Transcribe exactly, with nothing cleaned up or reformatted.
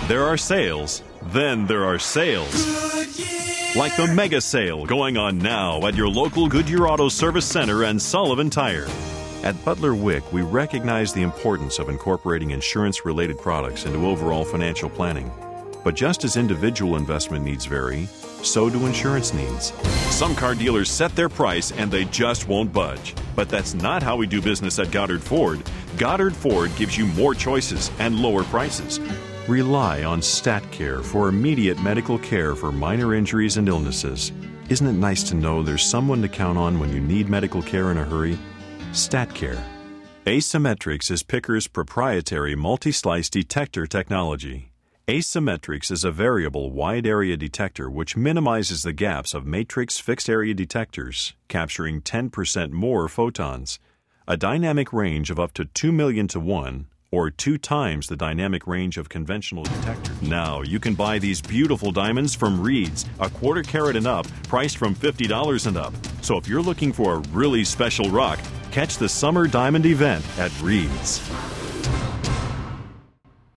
There are sales, then there are sales. Like the mega sale going on now at your local Goodyear Auto Service Center and Sullivan Tire. At Butler Wick, we recognize the importance of incorporating insurance-related products into overall financial planning. But just as individual investment needs vary, so do insurance needs. Some car dealers set their price and they just won't budge. But that's not how we do business at Goddard Ford. Goddard Ford gives you more choices and lower prices. Rely on StatCare for immediate medical care for minor injuries and illnesses. Isn't it nice to know there's someone to count on when you need medical care in a hurry? StatCare. Asymmetrics is Picker's proprietary multi-slice detector technology. Asymmetrics is a variable wide-area detector which minimizes the gaps of matrix fixed-area detectors, capturing ten percent more photons, a dynamic range of up to two million to one, or two times the dynamic range of conventional detectors. Now, you can buy these beautiful diamonds from Reed's, a quarter carat and up, priced from fifty dollars and up. So if you're looking for a really special rock, catch the Summer Diamond event at Reed's.